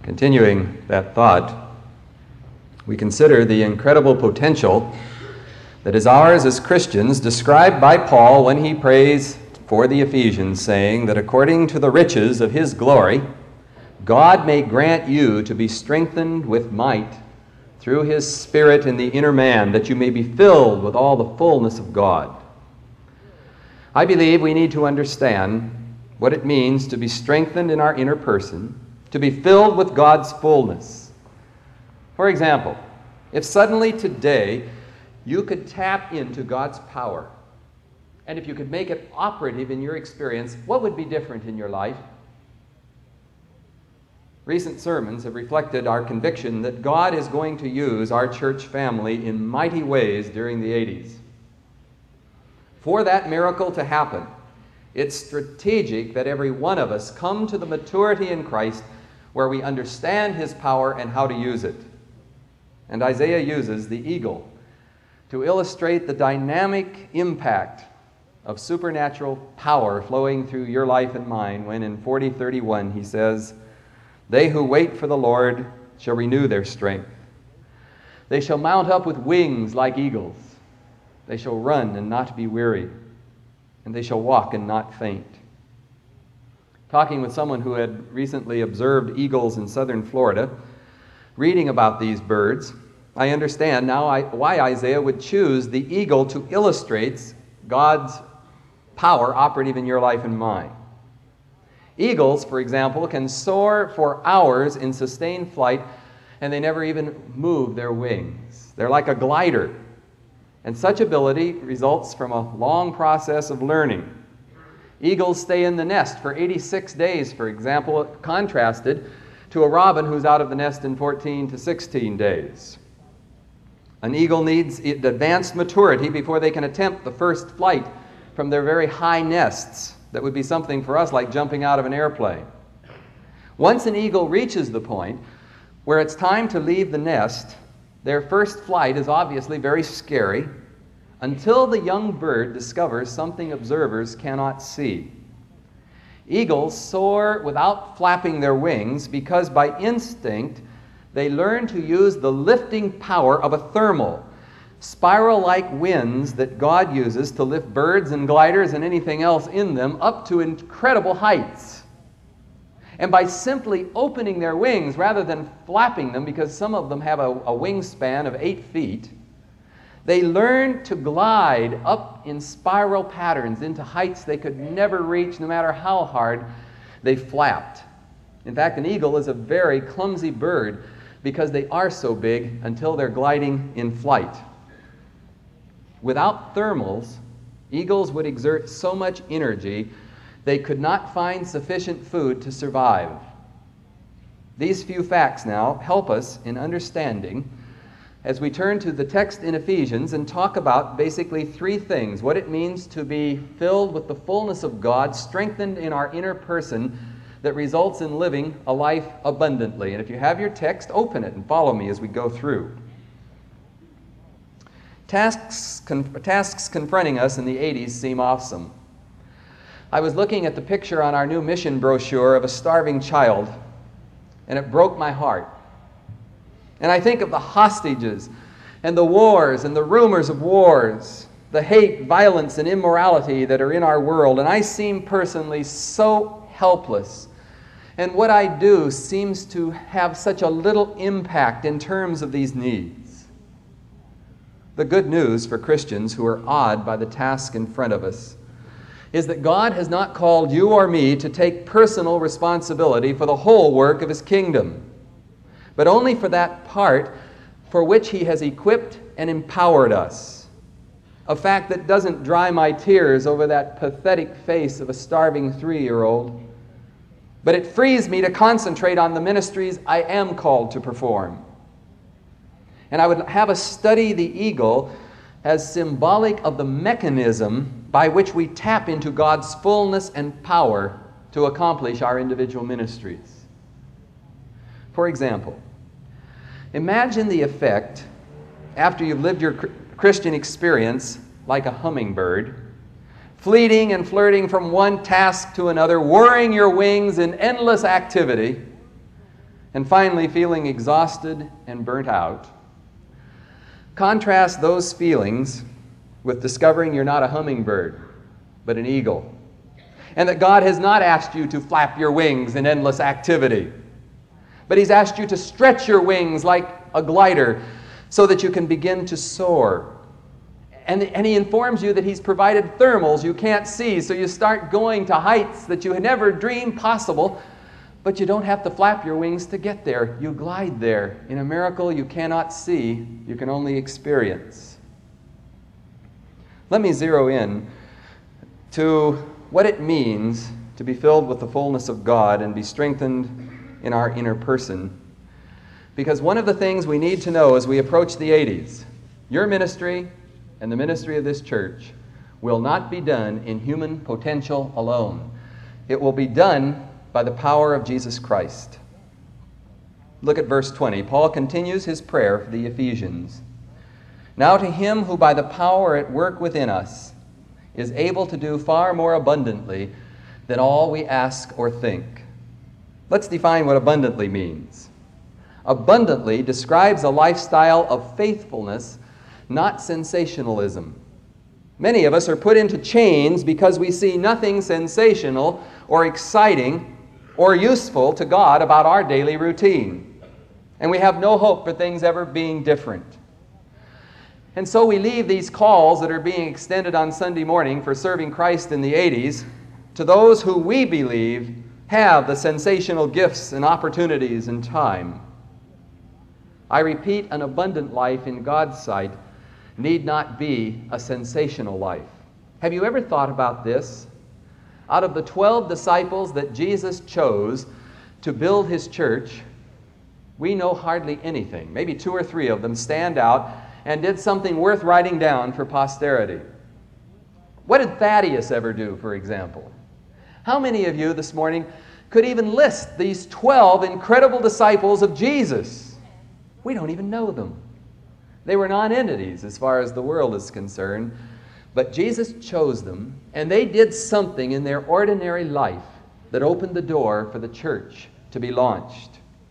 Continuing that thought, we consider the incredible potential that is ours as Christians, described by Paul when he prays for the Ephesians, saying that according to the riches of his glory, God may grant you to be strengthened with might through his Spirit in the inner man, that you may be filled with all the fullness of God. I believe we need to understand what it means to be strengthened in our inner person, to be filled with God's fullness. For example, if suddenly today you could tap into God's power, and if you could make it operative in your experience, what would be different in your life? Recent sermons have reflected our conviction that God is going to use our church family in mighty ways during the 80s. For that miracle to happen, it's strategic that every one of us come to the maturity in Christ where we understand his power and how to use it. And Isaiah uses the eagle to illustrate the dynamic impact of supernatural power flowing through your life and mine when in 40:31 he says, "They who wait for the Lord shall renew their strength. They shall mount up with wings like eagles. They shall run and not be weary, and they shall walk and not faint." Talking with someone who had recently observed eagles in southern Florida, reading about these birds, I understand now why Isaiah would choose the eagle to illustrate God's power operative in your life and mine. Eagles, for example, can soar for hours in sustained flight, and they never even move their wings. They're like a glider. And such ability results from a long process of learning. Eagles stay in the nest for 86 days, for example, contrasted to a robin who's out of the nest in 14 to 16 days. An eagle needs advanced maturity before they can attempt the first flight from their very high nests. That would be something for us like jumping out of an airplane. Once an eagle reaches the point where it's time to leave the nest, their first flight is obviously very scary until the young bird discovers something observers cannot see. Eagles soar without flapping their wings because by instinct they learn to use the lifting power of a thermal, spiral-like winds that God uses to lift birds and gliders and anything else in them up to incredible heights. And by simply opening their wings rather than flapping them, because some of them have a wingspan of 8 feet, they learn to glide up in spiral patterns into heights they could never reach no matter how hard they flapped. In fact, an eagle is a very clumsy bird because they are so big until they're gliding in flight. Without thermals, eagles would exert so much energy they could not find sufficient food to survive. These few facts now help us in understanding as we turn to the text in Ephesians and talk about basically 3 things: what it means to be filled with the fullness of God, strengthened in our inner person, that results in living a life abundantly. And if you have your text, open it and follow me as we go through. Tasks confronting us in the 80s seem awesome. I was looking at the picture on our new mission brochure of a starving child, and it broke my heart. And I think of the hostages and the wars and the rumors of wars, the hate, violence, and immorality that are in our world, and I seem personally so helpless. And what I do seems to have such a little impact in terms of these needs. The good news for Christians who are awed by the task in front of us is that God has not called you or me to take personal responsibility for the whole work of his kingdom, but only for that part for which he has equipped and empowered us. A fact that doesn't dry my tears over that pathetic face of a starving 3-year-old, but it frees me to concentrate on the ministries I am called to perform. And I would have us study the eagle as symbolic of the mechanism by which we tap into God's fullness and power to accomplish our individual ministries. For example, imagine the effect after you've lived your Christian experience like a hummingbird, fleeting and flirting from one task to another, whirring your wings in endless activity, and finally feeling exhausted and burnt out. Contrast those feelings with discovering you're not a hummingbird, but an eagle, and that God has not asked you to flap your wings in endless activity, but He's asked you to stretch your wings like a glider so that you can begin to soar. And He informs you that He's provided thermals you can't see, so you start going to heights that you had never dreamed possible, but you don't have to flap your wings to get there. You glide there in a miracle you cannot see, you can only experience. Let me zero in to what it means to be filled with the fullness of God and be strengthened in our inner person. Because one of the things we need to know as we approach the 80s, your ministry and the ministry of this church will not be done in human potential alone. It will be done by the power of Jesus Christ. Look at verse 20. Paul continues his prayer for the Ephesians. Now to Him who by the power at work within us is able to do far more abundantly than all we ask or think. Let's define what abundantly means. Abundantly describes a lifestyle of faithfulness, not sensationalism. Many of us are put into chains because we see nothing sensational or exciting or useful to God about our daily routine. And we have no hope for things ever being different. And so we leave these calls that are being extended on Sunday morning for serving Christ in the 80s to those who we believe have the sensational gifts and opportunities and time. I repeat, an abundant life in God's sight need not be a sensational life. Have you ever thought about this? Out of the 12 disciples that Jesus chose to build His church, we know hardly anything. Maybe 2 or 3 of them stand out and did something worth writing down for posterity. What did Thaddeus ever do, for example? How many of you this morning could even list these 12 incredible disciples of Jesus? We don't even know them. They were non-entities as far as the world is concerned, but Jesus chose them, and they did something in their ordinary life that opened the door for the church to be launched.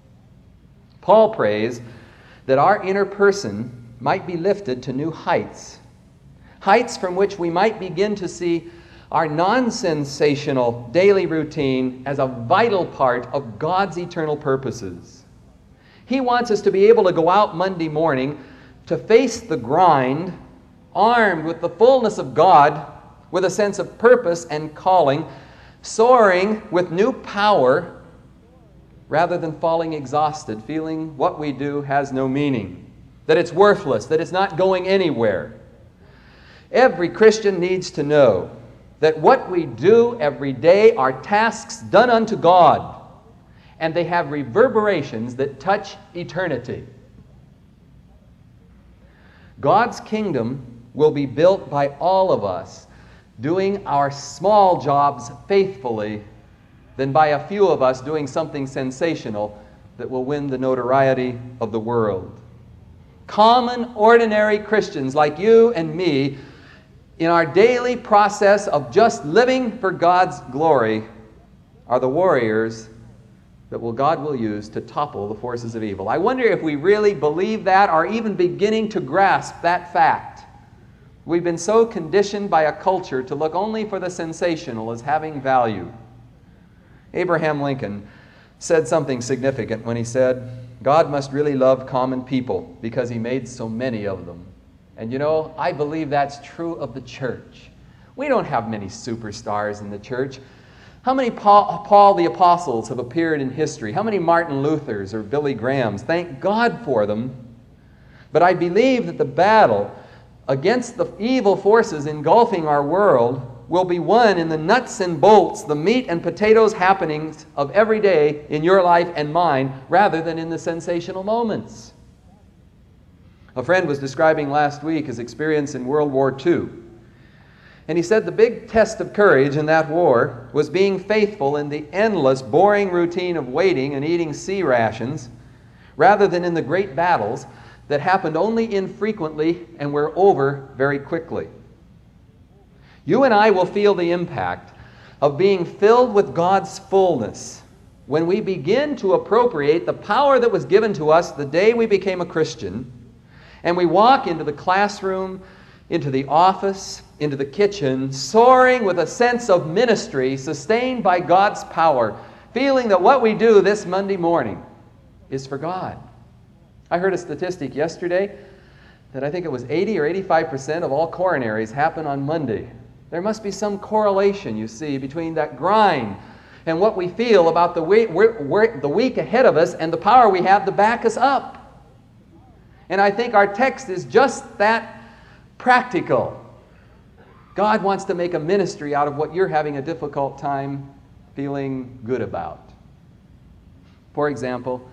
Paul prays that our inner person might be lifted to new heights, heights from which we might begin to see our non-sensational daily routine as a vital part of God's eternal purposes. He wants us to be able to go out Monday morning to face the grind, armed with the fullness of God, with a sense of purpose and calling, soaring with new power, rather than falling exhausted, feeling what we do has no meaning, that it's worthless, that it's not going anywhere. Every Christian needs to know that what we do every day are tasks done unto God, and they have reverberations that touch eternity. God's kingdom will be built by all of us doing our small jobs faithfully than by a few of us doing something sensational that will win the notoriety of the world. Common, ordinary Christians like you and me, in our daily process of just living for God's glory, are the warriors that God will use to topple the forces of evil. I wonder if we really believe that or even beginning to grasp that fact. We've been so conditioned by a culture to look only for the sensational as having value. Abraham Lincoln said something significant when he said, God must really love common people because He made so many of them. And you know, I believe that's true of the church. We don't have many superstars in the church. How many Paul the Apostles have appeared in history? How many Martin Luthers or Billy Grahams? Thank God for them. But I believe that the battle against the evil forces engulfing our world will be won in the nuts and bolts, the meat and potatoes happenings of every day in your life and mine, rather than in the sensational moments. A friend was describing last week his experience in World War II. And he said the big test of courage in that war was being faithful in the endless, boring routine of waiting and eating sea rations, rather than in the great battles that happened only infrequently and were over very quickly. You and I will feel the impact of being filled with God's fullness when we begin to appropriate the power that was given to us the day we became a Christian, and we walk into the classroom, into the office, into the kitchen, soaring with a sense of ministry sustained by God's power, feeling that what we do this Monday morning is for God. I heard a statistic yesterday that I think it was 80 or 85% of all coronaries happen on Monday. There must be some correlation, you see, between that grind and what we feel about the week ahead of us and the power we have to back us up. And I think our text is just that practical. God wants to make a ministry out of what you're having a difficult time feeling good about. For example,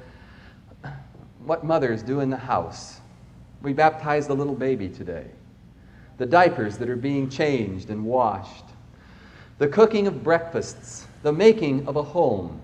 what mothers do in the house. We baptized a little baby today. The diapers that are being changed and washed. The cooking of breakfasts. The making of a home.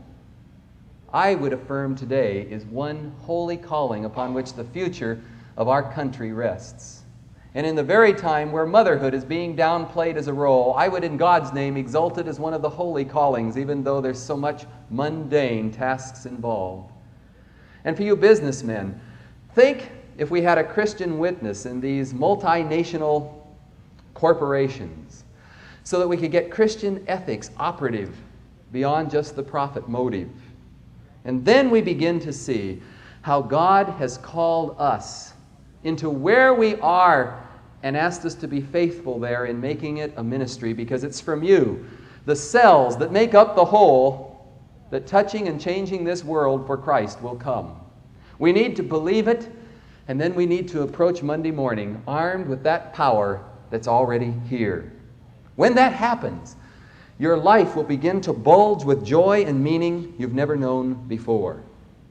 I would affirm today is one holy calling upon which the future of our country rests. And in the very time where motherhood is being downplayed as a role, I would in God's name exalt it as one of the holy callings, even though there's so much mundane tasks involved. And for you businessmen, think if we had a Christian witness in these multinational corporations so that we could get Christian ethics operative beyond just the profit motive. And then we begin to see how God has called us into where we are and asked us to be faithful there in making it a ministry, because it's from you, the cells that make up the whole, that touching and changing this world for Christ will come. We need to believe it, and then we need to approach Monday morning armed with that power that's already here. When that happens, your life will begin to bulge with joy and meaning you've never known before.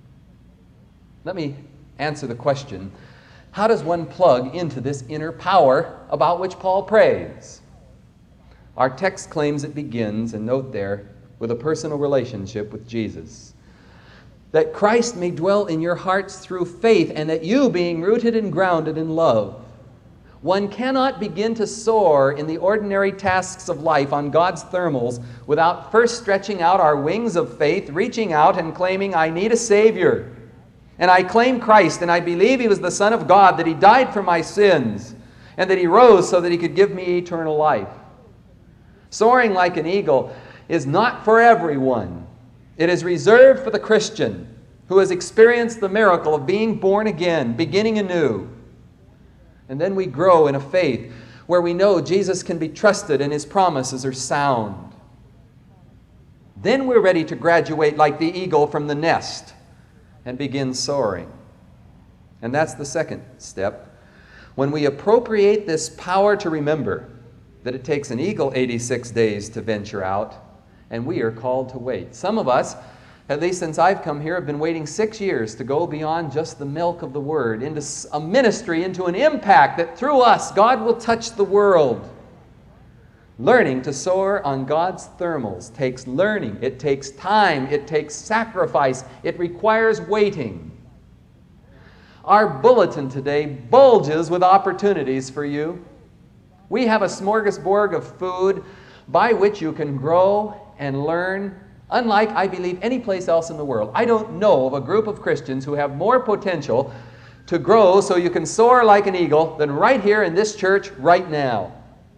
Let me answer the question, how does one plug into this inner power about which Paul prays? Our text claims it begins, and note there, with a personal relationship with Jesus. That Christ may dwell in your hearts through faith, and that you, being rooted and grounded in love. One cannot begin to soar in the ordinary tasks of life on God's thermals without first stretching out our wings of faith, reaching out and claiming, I need a Savior. And I claim Christ, and I believe He was the Son of God, that He died for my sins, and that He rose so that He could give me eternal life. Soaring like an eagle is not for everyone. It is reserved for the Christian who has experienced the miracle of being born again, beginning anew. And then we grow in a faith where we know Jesus can be trusted and His promises are sound. Then we're ready to graduate like the eagle from the nest and begin soaring. And that's the second step. When we appropriate this power to remember that it takes an eagle 86 days to venture out, and we are called to wait. Some of us, at least since I've come here, have been waiting 6 years to go beyond just the milk of the Word, into a ministry, into an impact that through us God will touch the world. Learning to soar on God's thermals takes learning, it takes time, it takes sacrifice, it requires waiting. Our bulletin today bulges with opportunities for you. We have a smorgasbord of food by which you can grow and learn, unlike, I believe, any place else in the world. I don't know of a group of Christians who have more potential to grow so you can soar like an eagle than right here in this church right now.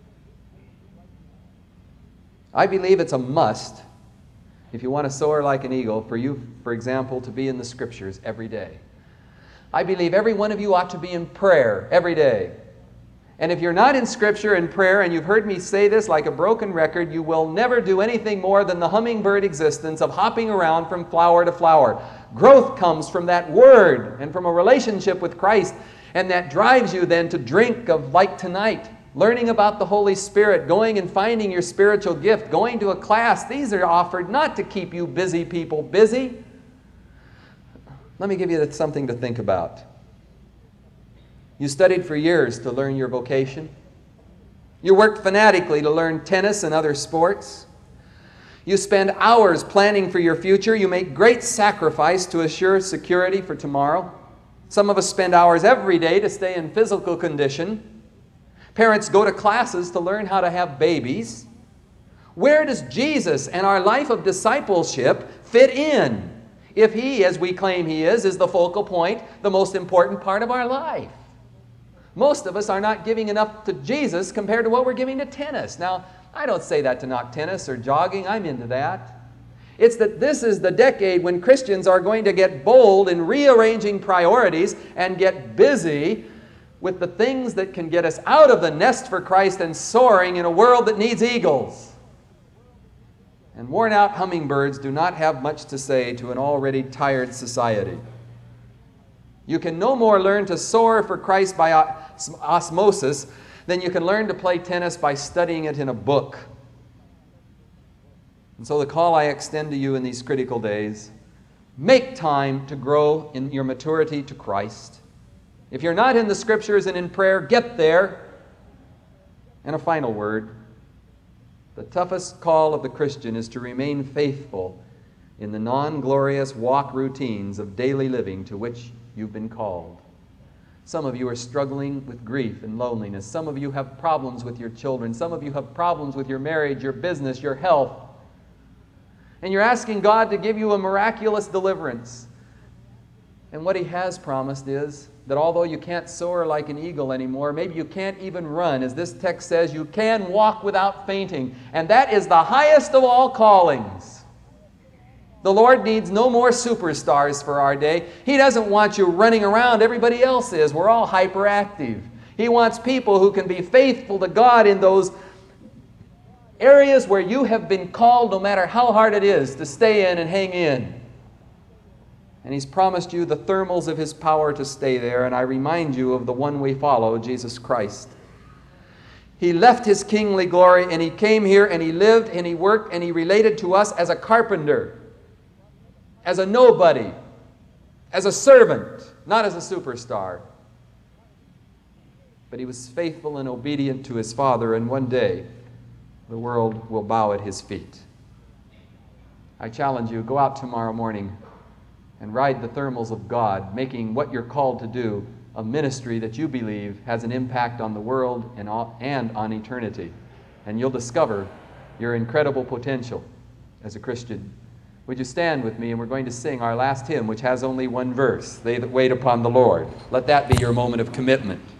I believe it's a must, if you want to soar like an eagle, for you, for example, to be in the Scriptures every day. I believe every one of you ought to be in prayer every day. And if you're not in Scripture and prayer, and you've heard me say this like a broken record, you will never do anything more than the hummingbird existence of hopping around from flower to flower. Growth comes from that Word and from a relationship with Christ, and that drives you then to drink of, like tonight, learning about the Holy Spirit, going and finding your spiritual gift, going to a class. These are offered not to keep you busy people busy. Let me give you something to think about. You studied for years to learn your vocation. You worked fanatically to learn tennis and other sports. You spend hours planning for your future. You make great sacrifice to assure security for tomorrow. Some of us spend hours every day to stay in physical condition. Parents go to classes to learn how to have babies. Where does Jesus and our life of discipleship fit in if He, as we claim He is the focal point, the most important part of our life? Most of us are not giving enough to Jesus compared to what we're giving to tennis. Now, I don't say that to knock tennis or jogging. I'm into that. It's that this is the decade when Christians are going to get bold in rearranging priorities and get busy with the things that can get us out of the nest for Christ and soaring in a world that needs eagles. And worn-out hummingbirds do not have much to say to an already tired society. You can no more learn to soar for Christ by osmosis than you can learn to play tennis by studying it in a book. And so the call I extend to you in these critical days, make time to grow in your maturity to Christ. If you're not in the Scriptures and in prayer, get there. And a final word. The toughest call of the Christian is to remain faithful in the non-glorious walk routines of daily living to which you've been called. Some of you are struggling with grief and loneliness. Some of you have problems with your children. Some of you have problems with your marriage, your business, your health. And you're asking God to give you a miraculous deliverance. And what He has promised is that although you can't soar like an eagle anymore, maybe you can't even run. As this text says, you can walk without fainting. And that is the highest of all callings. The Lord needs no more superstars for our day. He doesn't want you running around. Everybody else is. We're all hyperactive. He wants people who can be faithful to God in those areas where you have been called, no matter how hard it is, to stay in and hang in. And He's promised you the thermals of His power to stay there. And I remind you of the one we follow, Jesus Christ. He left His kingly glory and He came here and He lived and He worked and He related to us as a carpenter, as a nobody, as a servant, not as a superstar. But He was faithful and obedient to His Father, and one day the world will bow at His feet. I challenge you, go out tomorrow morning and ride the thermals of God, making what you're called to do a ministry that you believe has an impact on the world and on eternity. And you'll discover your incredible potential as a Christian. Would you stand with me, and we're going to sing our last hymn, which has only one verse, "They that wait upon the Lord." Let that be your moment of commitment.